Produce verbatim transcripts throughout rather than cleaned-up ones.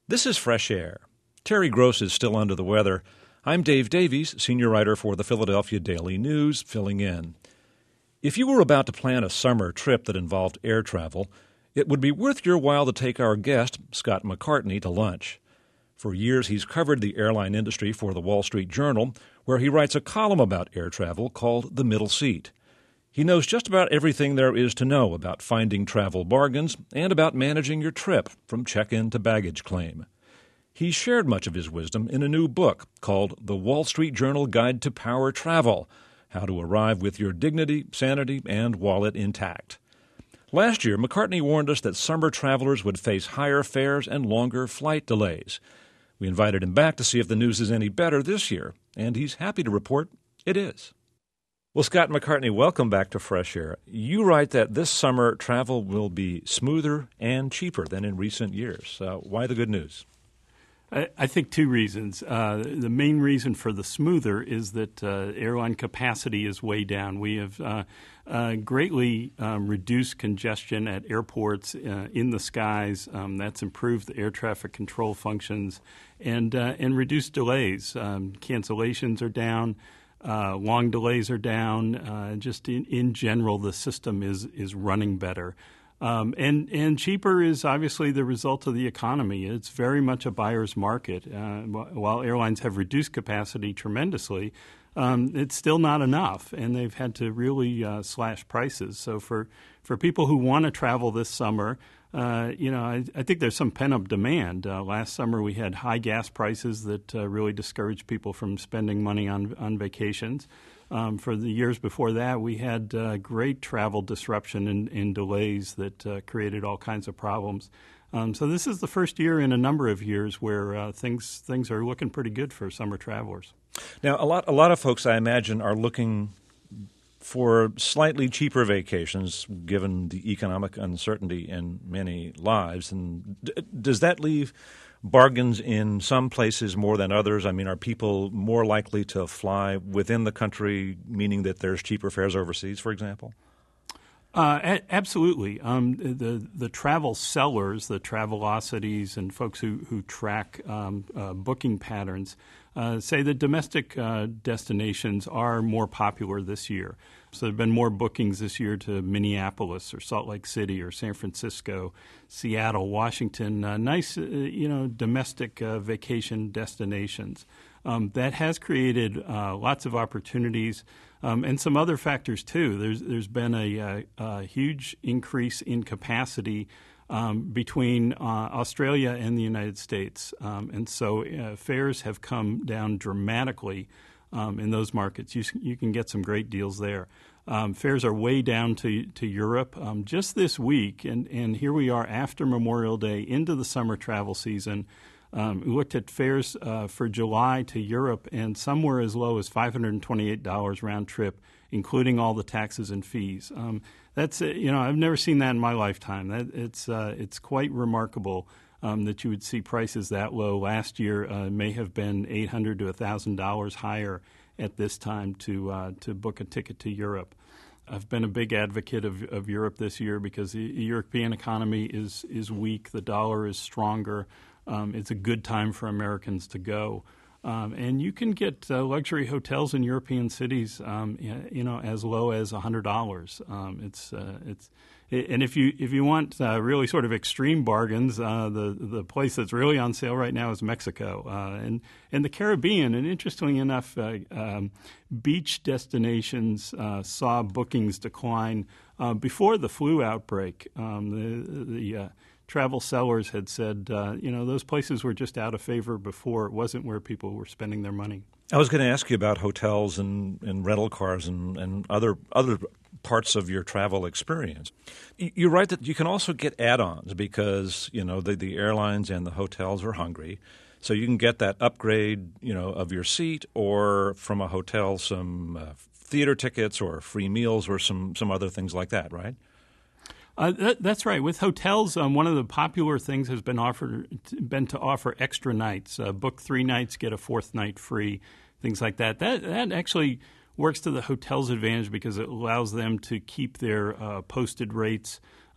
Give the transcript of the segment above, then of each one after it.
This is Fresh Air. Terry Gross is still under the weather. I'm Dave Davies, senior writer for the Philadelphia Daily News, filling in. If you were about to plan a summer trip that involved air travel, it would be worth your while to take our guest, Scott McCartney, to lunch. For years, he's covered the airline industry for the Wall Street Journal, where he writes a column about air travel called The Middle Seat. He knows just about everything there is to know about finding travel bargains and about managing your trip from check-in to baggage claim. He shared much of his wisdom in a new book called The Wall Street Journal Guide to Power Travel: How to Arrive with Your Dignity, Sanity, and Wallet Intact. Last year, McCartney warned us that summer travelers would face higher fares and longer flight delays. We invited him back to see if the news is any better this year, and he's happy to report it is. Well, Scott McCartney, welcome back to Fresh Air. You write that this summer travel will be smoother and cheaper than in recent years. Uh, why the good news? I, I think two reasons. Uh, the main reason for the smoother is that uh, airline capacity is way down. We have uh, uh, greatly um, reduced congestion at airports uh, in the skies. Um, that's improved the air traffic control functions and uh, and reduced delays. Um, cancellations are down. Uh, long delays are down. Uh, just in, in general, the system is is running better. Um, and, and cheaper is obviously the result of the economy. It's very much a buyer's market. Uh, while airlines have reduced capacity tremendously, um, it's still not enough, and they've had to really uh, slash prices. So for, for people who want to travel this summer, uh, you know, I, I think there's some pent-up demand. Uh, last summer we had high gas prices that uh, really discouraged people from spending money on, on vacations. Um, for the years before that, we had uh, great travel disruption and, and delays that uh, created all kinds of problems. Um, so this is the first year in a number of years where uh, things things are looking pretty good for summer travelers. Now, a lot a lot of folks, I imagine, are looking for slightly cheaper vacations, given the economic uncertainty in many lives. And d- does that leave bargains in some places more than others? I mean, are people more likely to fly within the country, meaning that there's cheaper fares overseas, for example? Uh, a- absolutely. Um, the the travel sellers, the Travelocities, and folks who who track um, uh, booking patterns uh, say that domestic uh, destinations are more popular this year. So there have been more bookings this year to Minneapolis or Salt Lake City or San Francisco, Seattle, Washington. Uh, nice, uh, you know, domestic uh, vacation destinations. Um, that has created uh, lots of opportunities. Um, and some other factors, too. There's There's been a, a, a huge increase in capacity um, between uh, Australia and the United States. Um, and so uh, fares have come down dramatically um, in those markets. You, you can get some great deals there. Um, fares are way down to, to Europe. Um, just this week, and, and here we are after Memorial Day into the summer travel season. Um, we looked at fares uh, for July to Europe, and some were as low as five hundred twenty-eight dollars round trip, including all the taxes and fees. Um, that's uh, you know I've never seen that in my lifetime. That it's uh, it's quite remarkable um, that you would see prices that low. Last year uh, may have been eight hundred to a thousand dollars higher at this time to uh, to book a ticket to Europe. I've been a big advocate of, of Europe this year because the European economy is is weak. The dollar is stronger. Um, it's a good time for Americans to go. Um, and you can get uh, luxury hotels in European cities, um, you know, as low as one hundred dollars. Um, it's uh, it's and if you if you want uh, really sort of extreme bargains, uh, the the place that's really on sale right now is Mexico uh, and and the Caribbean. And interestingly enough, uh, um, beach destinations uh, saw bookings decline uh, before the flu outbreak. Um, the the uh, travel sellers had said, uh, you know, those places were just out of favor before. It wasn't where people were spending their money. I was going to ask you about hotels and, and rental cars and, and other other parts of your travel experience. You write that you can also get add-ons because, you know, the, the airlines and the hotels are hungry. So you can get that upgrade, you know, of your seat or from a hotel some uh, theater tickets or free meals or some, some other things like that, right? Uh, that, that's right. With hotels, um, one of the popular things has been offered been to offer extra nights. Uh, book three nights, get a fourth night free, things like that. That that actually works to the hotel's advantage because it allows them to keep their uh, posted rates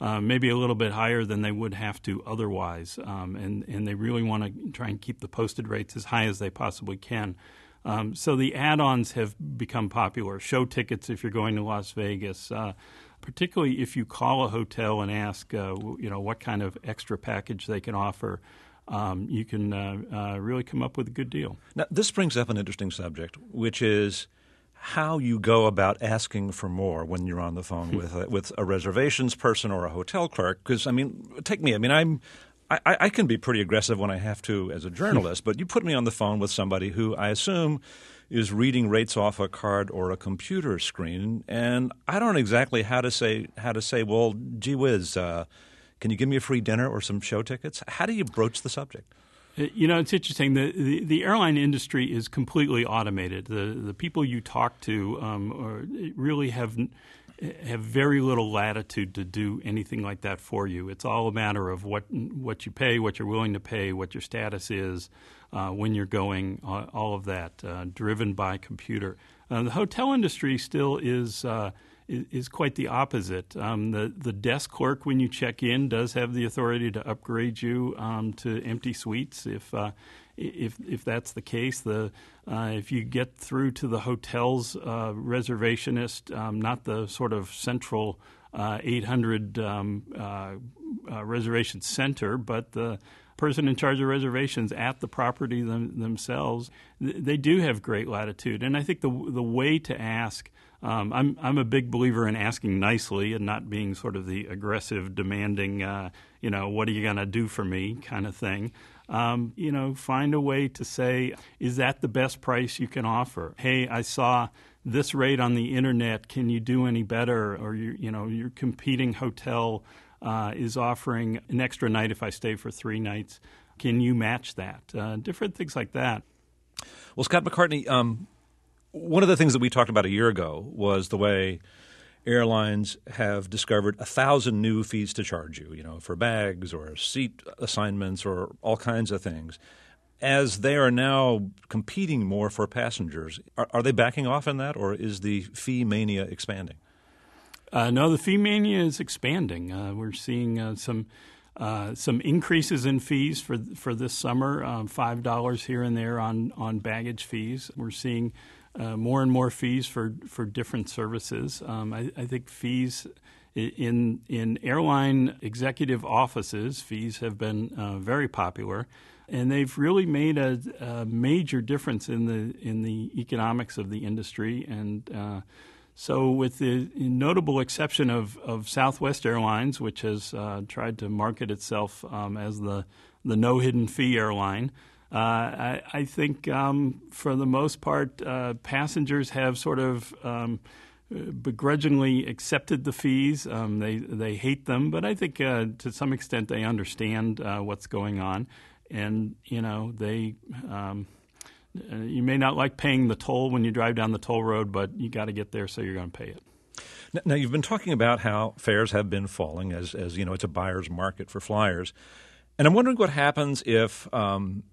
uh, maybe a little bit higher than they would have to otherwise, um, and, and they really want to try and keep the posted rates as high as they possibly can. Um, so the add-ons have become popular. Show tickets if you're going to Las Vegas, uh, particularly if you call a hotel and ask, uh, you know, what kind of extra package they can offer. Um, you can uh, uh, really come up with a good deal. Now, this brings up an interesting subject, which is how you go about asking for more when you're on the phone with a, with a reservations person or a hotel clerk. Because, I mean, take me. I mean, I'm I, I can be pretty aggressive when I have to as a journalist, but you put me on the phone with somebody who I assume is reading rates off a card or a computer screen, and I don't know exactly how to say how to say. Well, gee whiz. Uh, Can you give me a free dinner or some show tickets? How do you broach the subject? You know, it's interesting. The, the, the airline industry is completely automated. The the people you talk to um, are, really have have very little latitude to do anything like that for you. It's all a matter of what what you pay, what you're willing to pay, what your status is, uh, when you're going, uh, all of that, uh, driven by computer. Uh, the hotel industry still is uh, is, is quite the opposite. Um, the the desk clerk when you check in does have the authority to upgrade you um, to empty suites if uh, if if that's the case. The uh, if you get through to the hotel's uh, reservationist, um, not the sort of central uh, eight hundred um, uh, uh, reservation center, but the person in charge of reservations at the property them, themselves, th- they do have great latitude. And I think the the way to ask, um, I'm I'm a big believer in asking nicely and not being sort of the aggressive, demanding, uh, you know, what are you going to do for me kind of thing. Um, you know, find a way to say, is that the best price you can offer? Hey, I saw this rate on the internet. Can you do any better? Or you you know, your competing hotel Uh, is offering an extra night if I stay for three nights. Can you match that? Uh, different things like that. Well, Scott McCartney, um, one of the things that we talked about a year ago was the way airlines have discovered a thousand new fees to charge you, you know, for bags or seat assignments or all kinds of things. As they are now competing more for passengers, are, are they backing off in that, or is the fee mania expanding? Uh, no, the fee mania is expanding. Uh, we're seeing uh, some uh, some increases in fees for for this summer, um, five dollars here and there on, on baggage fees. We're seeing uh, more and more fees for, for different services. Um, I, I think fees in in airline executive offices, fees have been uh, very popular, and they've really made a, a major difference in the in the economics of the industry. And uh, So with the notable exception of, of Southwest Airlines, which has uh, tried to market itself um, as the, the no hidden fee airline, uh, I, I think um, for the most part, uh, passengers have sort of um, begrudgingly accepted the fees. Um, they, they hate them, but I think uh, to some extent they understand uh, what's going on. And, you know, they... Um, Uh, you may not like paying the toll when you drive down the toll road, but you got to get there, so you're going to pay it. Now, you've been talking about how fares have been falling as, as you know, it's a buyer's market for flyers. And I'm wondering what happens if um,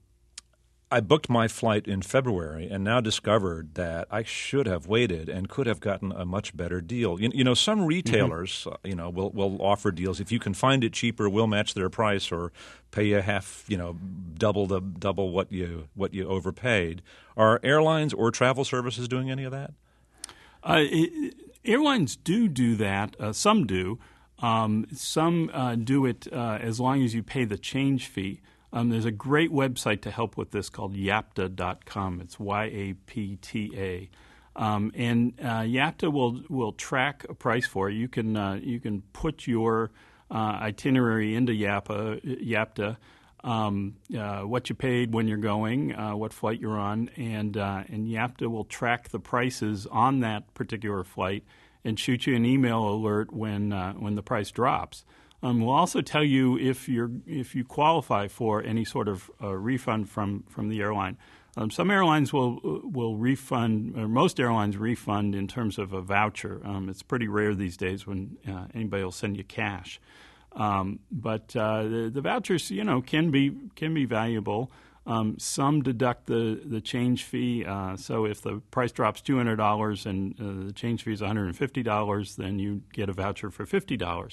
I booked my flight in February and now discovered that I should have waited and could have gotten a much better deal. You, you know, some retailers, mm-hmm. uh, you know, will, will offer deals. If you can find it cheaper, we'll match their price or pay you half, you know, double the double what you what you overpaid. Are airlines or travel services doing any of that? Uh, it, airlines do do that. Uh, some do. Um, some uh, do it uh, as long as you pay the change fee. Um, there's a great website to help with this called yapta dot com. It's Y A P T A. Um, and uh, Yapta will will track a price for you. You can uh, you can put your uh, itinerary into Yapta, Yapta um, uh, what you paid, when you're going, uh, what flight you're on, and uh, and Yapta will track the prices on that particular flight and shoot you an email alert when uh, when the price drops. Um, we'll also tell you if you're if you qualify for any sort of uh, refund from, from the airline. Um, some airlines will will refund, or most airlines refund in terms of a voucher. Um, it's pretty rare these days when uh, anybody will send you cash. Um, but uh, the, the vouchers, you know, can be can be valuable. Um, some deduct the, the change fee. Uh, so if the price drops two hundred dollars and uh, the change fee is one hundred fifty dollars, then you get a voucher for fifty dollars.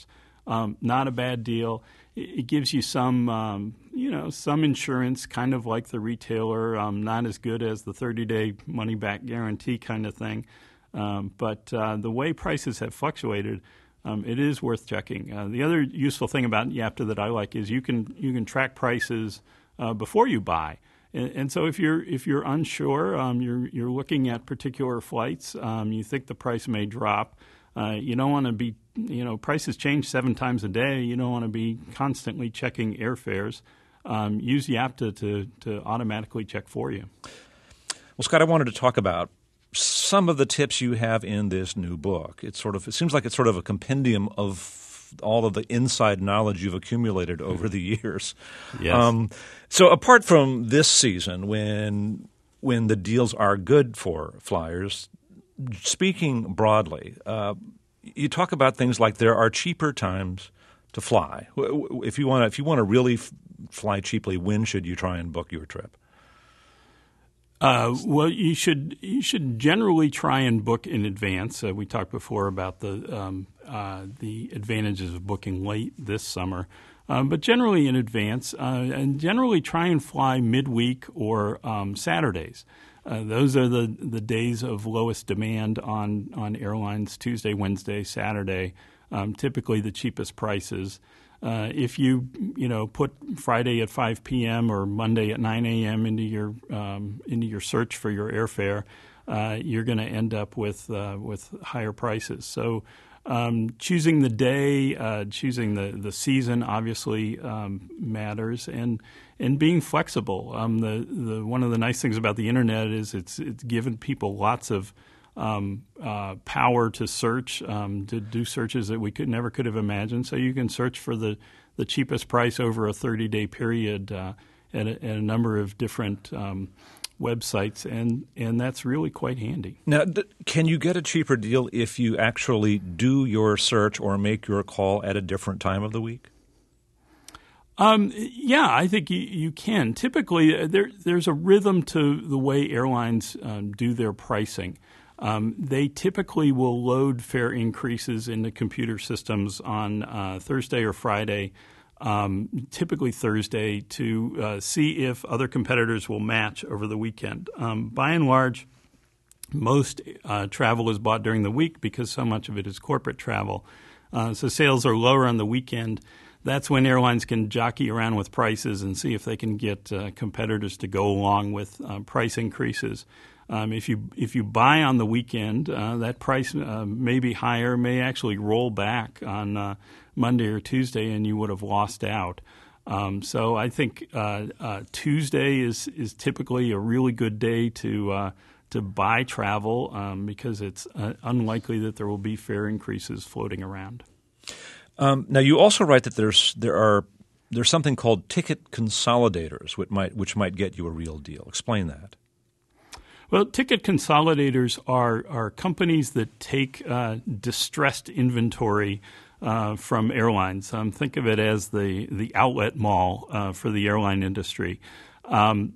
Um, not a bad deal. It, it gives you some, um, you know, some insurance, kind of like the retailer. Um, not as good as the thirty-day money-back guarantee kind of thing. Um, but uh, the way prices have fluctuated, um, it is worth checking. Uh, the other useful thing about Yapta that I like is you can you can track prices uh, before you buy. And, and so if you're if you're unsure, um, you're you're looking at particular flights, um, you think the price may drop. Uh, you don't want to be, you know, prices change seven times a day. You don't want to be constantly checking airfares. Um, use Yapta to to automatically check for you. Well, Scott, I wanted to talk about some of the tips you have in this new book. It's sort of it seems like it's sort of a compendium of all of the inside knowledge you've accumulated over the years. Yes. Um, so apart from this season, when when the deals are good for flyers, speaking broadly, uh, you talk about things like there are cheaper times to fly. If you want to, if you want to really f- fly cheaply, when should you try and book your trip? Uh, well, you should you should generally try and book in advance. Uh, we talked before about the um, uh, the advantages of booking late this summer, um, but generally in advance, uh, and generally try and fly midweek or um, Saturdays. Uh, those are the, the days of lowest demand on, on airlines, Tuesday, Wednesday, Saturday, um, typically the cheapest prices. Uh, if you you know put Friday at five p.m. or Monday at nine a.m. into your um, into your search for your airfare, uh, you're going to end up with uh, with higher prices. So um, choosing the day, uh, choosing the, the season obviously um, matters, and and being flexible. Um, the the one of the nice things about the internet is it's it's given people lots of Um, uh, power to search, um, to do searches that we could never could have imagined. So you can search for the, the cheapest price over a thirty-day period uh, at, a, at a number of different um, websites, and, and that's really quite handy. Now, d- can you get a cheaper deal if you actually do your search or make your call at a different time of the week? Um, yeah, I think you, you can. Typically, there, there's a rhythm to the way airlines um, do their pricing. Um, they typically will load fare increases into computer systems on uh, Thursday or Friday, um, typically Thursday, to uh, see if other competitors will match over the weekend. Um, by and large, most uh, travel is bought during the week because so much of it is corporate travel. Uh, so sales are lower on the weekend. That's when airlines can jockey around with prices and see if they can get uh, competitors to go along with uh, price increases. Um, if you if you buy on the weekend, uh, that price uh, may be higher, may actually roll back on uh, Monday or Tuesday, and you would have lost out. Um, so I think uh, uh, Tuesday is is typically a really good day to uh, to buy travel um, because it's uh, unlikely that there will be fare increases floating around. Um, now, you also write that there's there are there's something called ticket consolidators, which might which might get you a real deal. Explain that. Well, ticket consolidators are, are companies that take uh, distressed inventory uh, from airlines. Um, think of it as the, the outlet mall uh, for the airline industry. Um,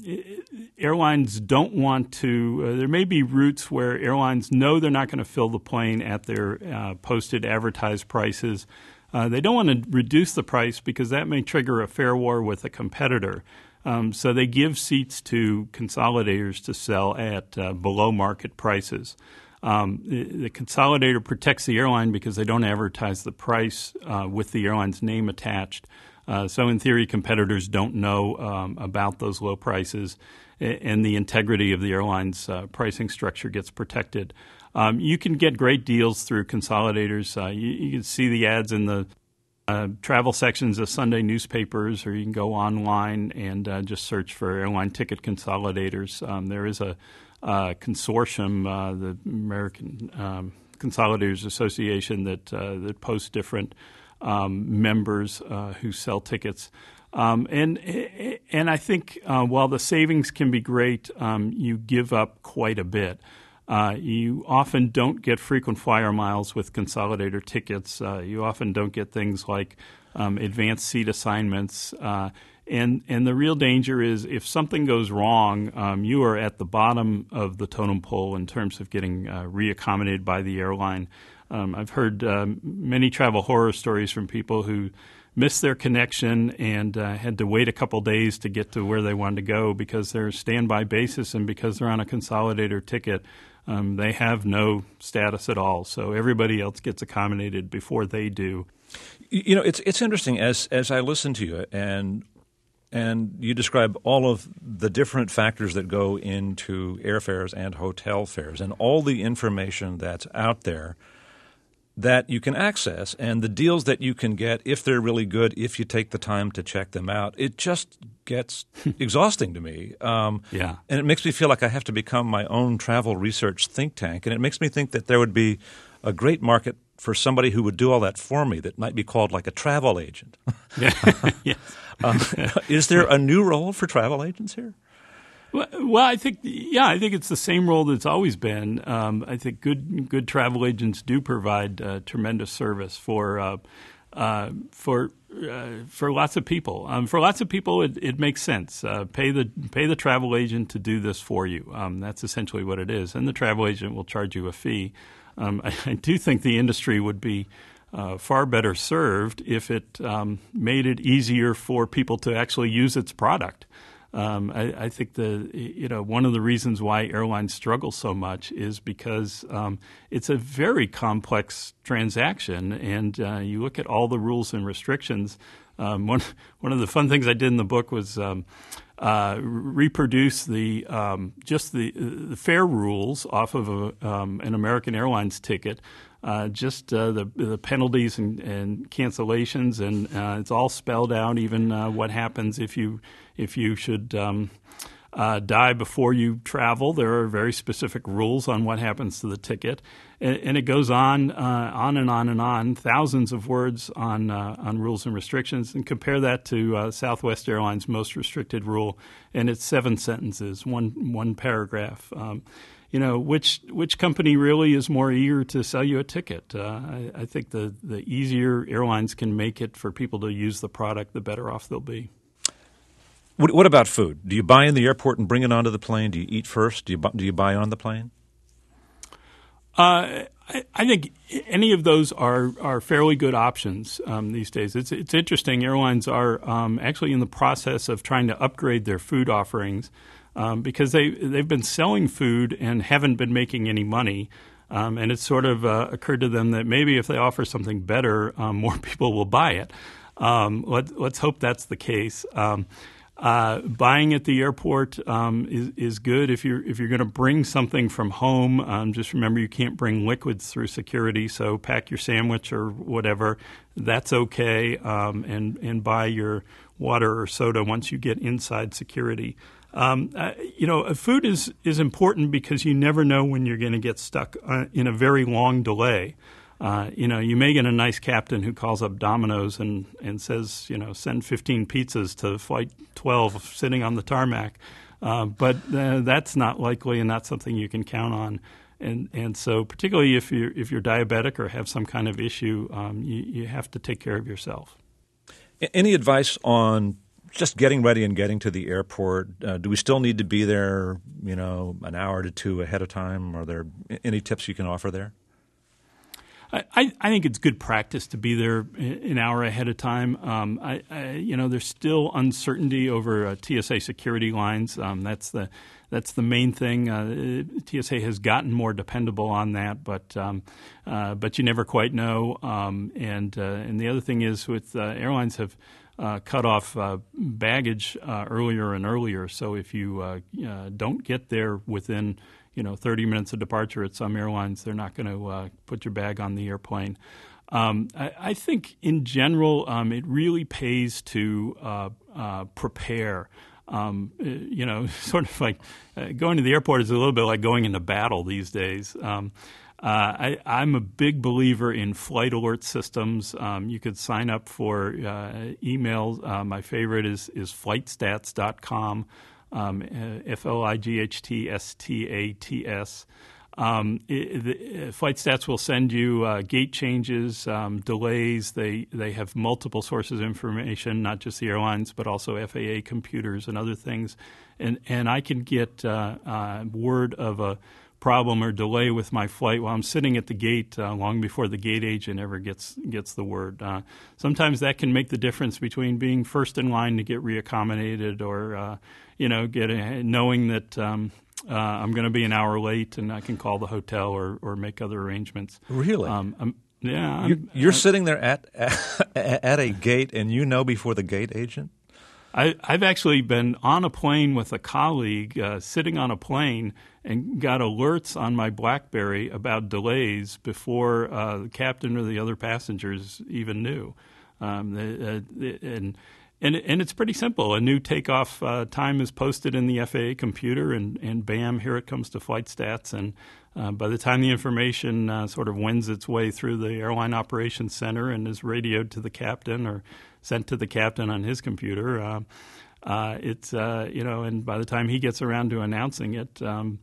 airlines don't want to uh, – there may be routes where airlines know they're not going to fill the plane at their uh, posted advertised prices. Uh, they don't want to reduce the price because that may trigger a fare war with a competitor. Um, so they give seats to consolidators to sell at uh, below market prices. Um, the, the consolidator protects the airline because they don't advertise the price uh, with the airline's name attached. Uh, so in theory, competitors don't know um, about those low prices, and the integrity of the airline's uh, pricing structure gets protected. Um, you can get great deals through consolidators. Uh, you, you can see the ads in the Uh, travel sections of Sunday newspapers, or you can go online and uh, just search for airline ticket consolidators. Um, there is a, a consortium, uh, the American um, Consolidators Association, that uh, that posts different um, members uh, who sell tickets. Um, and and I think uh, while the savings can be great, um, you give up quite a bit. Uh, you often don't get frequent flyer miles with consolidator tickets. Uh, you often don't get things like um, advanced seat assignments. Uh, and, and the real danger is if something goes wrong, um, you are at the bottom of the totem pole in terms of getting uh, reaccommodated by the airline. Um, I've heard um, many travel horror stories from people who missed their connection and uh, had to wait a couple days to get to where they wanted to go because they're standby basis and because they're on a consolidator ticket. Um, they have no status at all, so everybody else gets accommodated before they do. You know, it's it's interesting as as I listen to you and and you describe all of the different factors that go into airfares and hotel fares and all the information that's out there that you can access and the deals that you can get if they're really good, if you take the time to check them out. It just gets exhausting to me. Um, yeah. And it makes me feel like I have to become my own travel research think tank. And it makes me think that there would be a great market for somebody who would do all that for me that might be called like a travel agent. Yeah. Yes. um, is there a new role for travel agents here? Well, well, I think yeah, I think it's the same role that's always been. Um, I think good good travel agents do provide uh, tremendous service for uh, uh, for uh, for lots of people. Um, for lots of people, it, it makes sense. Uh, pay the pay the travel agent to do this for you. Um, that's essentially what it is, and the travel agent will charge you a fee. Um, I, I do think the industry would be uh, far better served if it um, made it easier for people to actually use its product. Um, I, I think the you know one of the reasons why airlines struggle so much is because um, it's a very complex transaction, and uh, you look at all the rules and restrictions. Um, one one of the fun things I did in the book was um, uh, reproduce the um, just the, the fare rules off of a, um, an American Airlines ticket. Uh, just uh, the the penalties and, and cancellations, and uh, it's all spelled out. Even uh, what happens if you if you should um, uh, die before you travel. There are very specific rules on what happens to the ticket, and, and it goes on uh, on and on and on. Thousands of words on uh, on rules and restrictions, and compare that to uh, Southwest Airlines' most restricted rule, and it's seven sentences, one one paragraph. Um, You know, which which company really is more eager to sell you a ticket? Uh, I, I think the, the easier airlines can make it for people to use the product, the better off they'll be. What, what about food? Do you buy in the airport and bring it onto the plane? Do you eat first? Do you do you buy on the plane? Uh, I, I think any of those are are fairly good options um, these days. It's it's interesting. Airlines are um, actually in the process of trying to upgrade their food offerings. Um, because they, they've been selling food and haven't been making any money. Um, and it's sort of uh, occurred to them that maybe if they offer something better, um, more people will buy it. Um, let, let's hope that's the case. Um, uh, buying at the airport um, is, is good. If you're, if you're going to bring something from home, um, just remember you can't bring liquids through security, so pack your sandwich or whatever. That's okay, um, and, and buy your water or soda once you get inside security. Um, uh, you know, food is, is important because you never know when you're going to get stuck uh, in a very long delay. Uh, you know, you may get a nice captain who calls up Domino's and, and says, you know, send fifteen pizzas to flight twelve sitting on the tarmac. Uh, but uh, that's not likely and not something you can count on. And and so particularly if you're, if you're diabetic or have some kind of issue, um, you, you have to take care of yourself. Any advice on just getting ready and getting to the airport? Uh, do we still need to be there, you know, an hour to two ahead of time? Are there any tips you can offer there? I, I think it's good practice to be there an hour ahead of time. Um, I, I, you know, there's still uncertainty over uh, T S A security lines. Um, that's the that's the main thing. Uh, T S A has gotten more dependable on that, but um, uh, but you never quite know. Um, and uh, and the other thing is, with uh, airlines have Uh, cut off uh, baggage uh, earlier and earlier. So if you uh, uh, don't get there within, you know, thirty minutes of departure at some airlines, they're not going to uh, put your bag on the airplane. Um, I, I think in general, um, it really pays to uh, uh, prepare. Um, you know, sort of like uh, going to the airport is a little bit like going into battle these days. Um, Uh, I, I'm a big believer in flight alert systems. Um, you could sign up for uh, emails. Uh, my favorite is, is flight stats dot com, um, F L I G H T S T A T S. Um, it, the, uh, FlightStats will send you uh, gate changes, um, delays. They they have multiple sources of information, not just the airlines, but also F A A computers and other things. And, and I can get uh, uh, word of a problem or delay with my flight while I'm sitting at the gate uh, long before the gate agent ever gets gets the word. Uh, sometimes that can make the difference between being first in line to get reaccommodated or, uh, you know, get a, knowing that um, uh, I'm going to be an hour late and I can call the hotel or, or make other arrangements. Really? Um, I'm, yeah. I'm, you're you're I'm, sitting there at, at at a gate and you know before the gate agent? I, I've actually been on a plane with a colleague, uh, sitting on a plane, and got alerts on my BlackBerry about delays before uh, the captain or the other passengers even knew. Um, the, uh, the, and, and and it's pretty simple. A new takeoff uh, time is posted in the F A A computer, and, and bam, here it comes to flight stats. And uh, by the time the information uh, sort of wends its way through the airline operations center and is radioed to the captain or sent to the captain on his computer, uh, uh, it's uh, you know, and by the time he gets around to announcing it, um,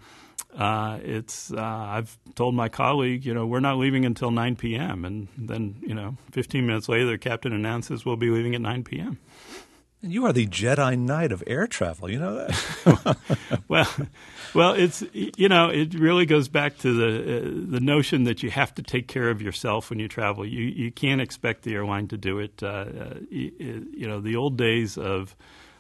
uh, it's uh, I've told my colleague, you know, we're not leaving until nine p.m. and then, you know, fifteen minutes later, the captain announces we'll be leaving at nine p.m. You are the Jedi Knight of air travel. You know that? well, well, it's you know, it really goes back to the uh, the notion that you have to take care of yourself when you travel. You you can't expect the airline to do it. Uh, you, you know, the old days of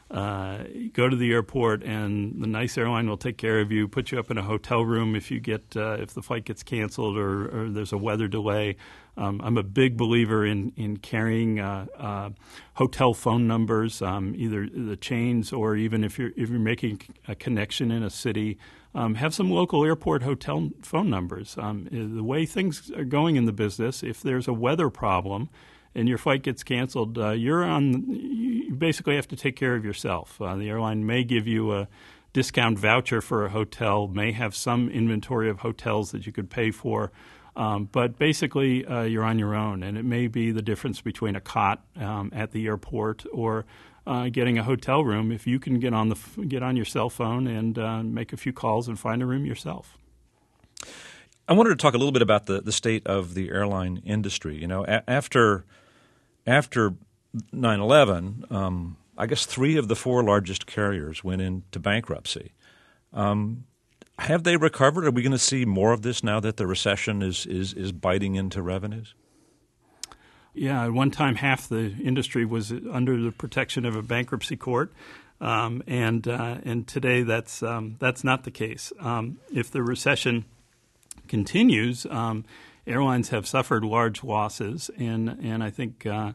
uh, go to the airport and the nice airline will take care of you, put you up in a hotel room if you get uh, if the flight gets canceled or, or there's a weather delay. Um, I'm a big believer in in carrying uh, uh, hotel phone numbers, um, either the chains or even if you're if you're making a connection in a city, um, have some local airport hotel phone numbers. Um, the way things are going in the business, if there's a weather problem and your flight gets canceled, uh, you're on. You basically have to take care of yourself. Uh, the airline may give you a discount voucher for a hotel, may have some inventory of hotels that you could pay for. Um, but basically, uh, you're on your own, and it may be the difference between a cot um, at the airport or uh, getting a hotel room if you can get on the f- get on your cell phone and uh, make a few calls and find a room yourself. I wanted to talk a little bit about the, the state of the airline industry. You know, a- after after nine eleven, um, I guess three of the four largest carriers went into bankruptcy. Um, Have they recovered? Are we going to see more of this now that the recession is, is, is biting into revenues? Yeah, at one time half the industry was under the protection of a bankruptcy court, um, and uh, and today that's um, that's not the case. Um, if the recession continues, um, airlines have suffered large losses, and and I think. Uh,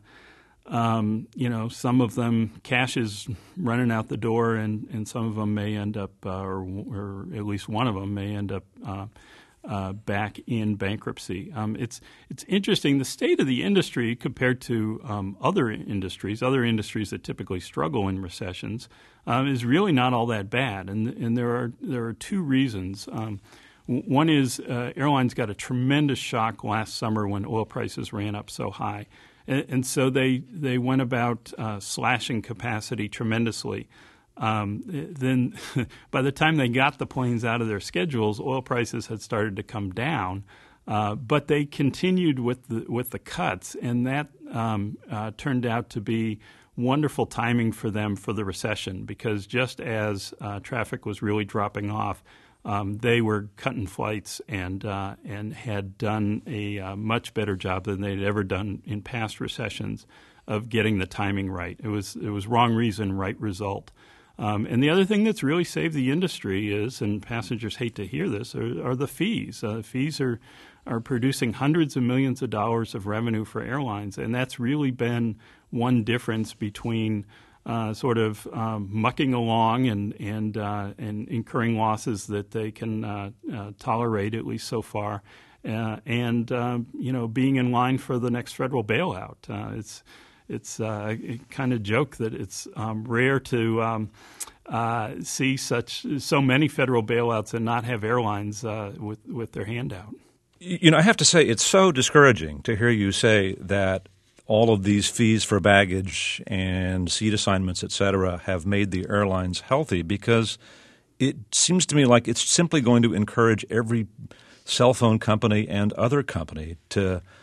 Um, you know, some of them, cash is running out the door, and, and some of them may end up, uh, or, or at least one of them may end up uh, uh, back in bankruptcy. Um, it's it's interesting. The state of the industry compared to um, other industries, other industries that typically struggle in recessions, um, is really not all that bad. And and there are there are two reasons. Um, one is uh, airlines got a tremendous shock last summer when oil prices ran up so high. And, and so they, they went about uh, slashing capacity tremendously. Um, then by the time they got the planes out of their schedules, oil prices had started to come down. Uh, but they continued with the, with the cuts, and that um, uh, turned out to be wonderful timing for them for the recession, because just as uh, traffic was really dropping off, Um, they were cutting flights and uh, and had done a uh, much better job than they'd ever done in past recessions of getting the timing right. It was it was wrong reason, right result. Um, and the other thing that's really saved the industry is, and passengers hate to hear this, are, are the fees. Uh, fees are are producing hundreds of millions of dollars of revenue for airlines, and that's really been one difference between Uh, sort of um, mucking along and and uh, and incurring losses that they can uh, uh, tolerate, at least so far, uh, and uh, you know, being in line for the next federal bailout. Uh, it's it's uh, a kind of joke that it's um, rare to um, uh, see such so many federal bailouts and not have airlines uh, with with their hand out. You know, I have to say it's so discouraging to hear you say that all of these fees for baggage and seat assignments, et cetera, have made the airlines healthy, because it seems to me like it's simply going to encourage every cell phone company and other company to,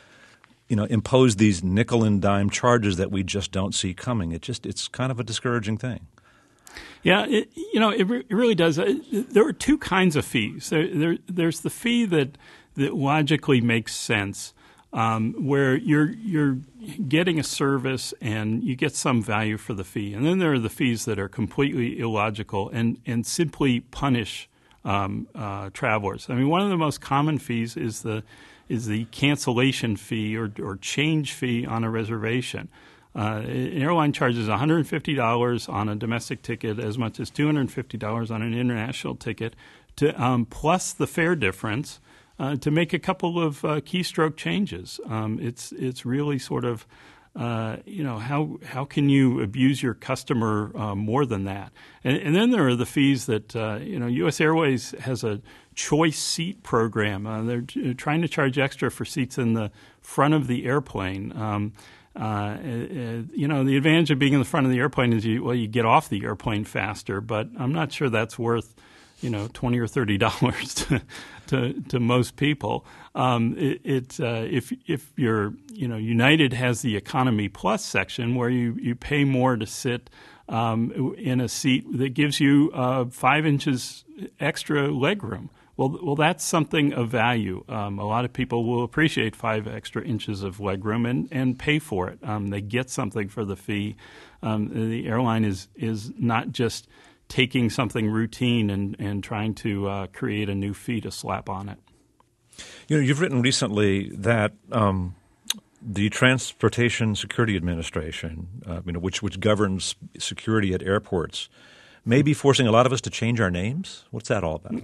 you know, impose these nickel and dime charges that we just don't see coming. It just it's kind of a discouraging thing. Yeah, it, you know, it, re- it really does. There are two kinds of fees. There, there, there's the fee that that logically makes sense, um, where you're you're getting a service and you get some value for the fee, and then there are the fees that are completely illogical and and simply punish um, uh, travelers. I mean, one of the most common fees is the is the cancellation fee or or change fee on a reservation. Uh, an airline charges one hundred fifty dollars on a domestic ticket, as much as two hundred fifty dollars on an international ticket, to um, plus the fare difference uh, to make a couple of uh, keystroke changes. Um, it's it's really sort of uh, you know how how can you abuse your customer uh, more than that? And, and then there are the fees that uh, you know U S Airways has a choice seat program. Uh, they're t- trying to charge extra for seats in the front of the airplane. Um, Uh, uh, you know, the advantage of being in the front of the airplane is you well, you get off the airplane faster. But I'm not sure that's worth, you know, twenty or thirty dollars to, to to most people. Um, it, it uh, if if you're, you know, United has the Economy Plus section where you, you pay more to sit um, in a seat that gives you uh, five inches extra legroom. Well, well, that's something of value. Um, a lot of people will appreciate five extra inches of legroom and, and pay for it. Um, they get something for the fee. Um, the airline is is not just taking something routine and, and trying to uh, create a new fee to slap on it. You know, you've written recently that um, the Transportation Security Administration, uh, you know, which which governs security at airports, may be forcing a lot of us to change our names. What's that all about?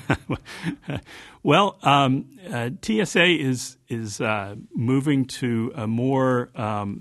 Well, um, uh, T S A is is uh, moving to a more um,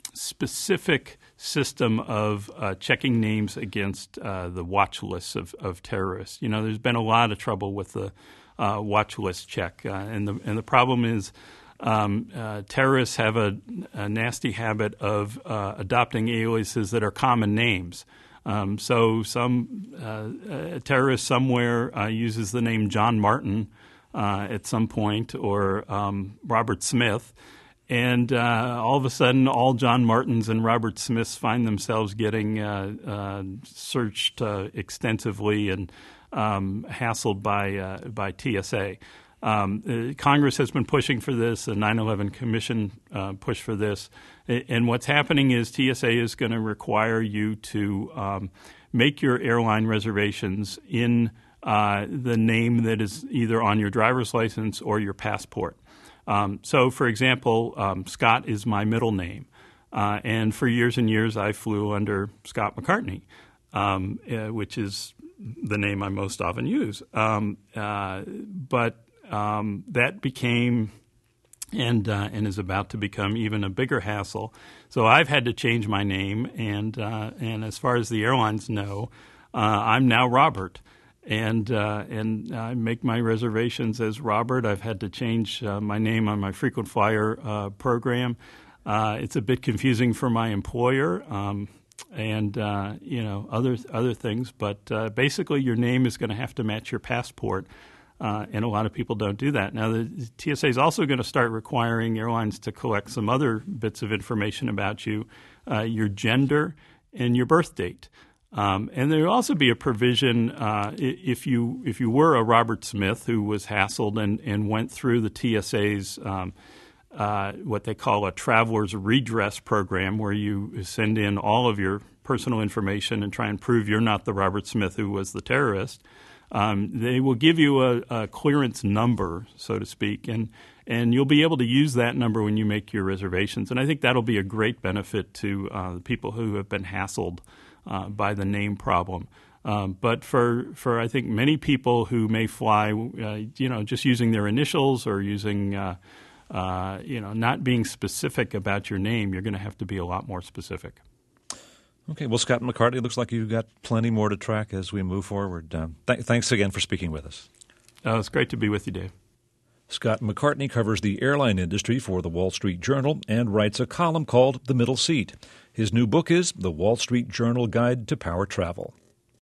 specific system of uh, checking names against uh, the watch lists of, of terrorists. You know, there's been a lot of trouble with the uh, watch list check, uh, and the and the problem is um, uh, terrorists have a, a nasty habit of uh, adopting aliases that are common names. Um, so some uh, a terrorist somewhere uh, uses the name John Martin uh, at some point, or um, Robert Smith, and uh, all of a sudden all John Martins and Robert Smiths find themselves getting uh, uh, searched uh, extensively and um, hassled by uh, by T S A. Um, uh, Congress has been pushing for this. The nine eleven Commission uh, pushed for this. And what's happening is T S A is going to require you to um, make your airline reservations in uh, the name that is either on your driver's license or your passport. Um, so, for example, um, Scott is my middle name. Uh, and for years and years, I flew under Scott McCartney, um, uh, which is the name I most often use. Um, uh, but um, that became... And uh, and is about to become even a bigger hassle. So I've had to change my name, and uh, and as far as the airlines know, uh, I'm now Robert, and uh, and I make my reservations as Robert. I've had to change uh, my name on my frequent flyer uh, program. Uh, it's a bit confusing for my employer, um, and uh, you know other other things. But uh, basically, your name is going to have to match your passport. Uh, and a lot of people don't do that. Now, the T S A is also going to start requiring airlines to collect some other bits of information about you, uh, your gender and your birth date. Um, and there will also be a provision uh, if you if you were a Robert Smith who was hassled and, and went through the T S A's um, uh, what they call a traveler's redress program, where you send in all of your personal information and try and prove you're not the Robert Smith who was the terrorist. Um, they will give you a, a clearance number, so to speak, and and you'll be able to use that number when you make your reservations. And I think that'll be a great benefit to uh, the people who have been hassled uh, by the name problem. Um, but for, for I think many people who may fly, uh, you know, just using their initials or using, uh, uh, you know, not being specific about your name, you're going to have to be a lot more specific. Okay. Well, Scott McCartney, it looks like you've got plenty more to track as we move forward. Um, th- thanks again for speaking with us. Uh, it's great to be with you, Dave. Scott McCartney covers the airline industry for the Wall Street Journal and writes a column called The Middle Seat. His new book is The Wall Street Journal Guide to Power Travel.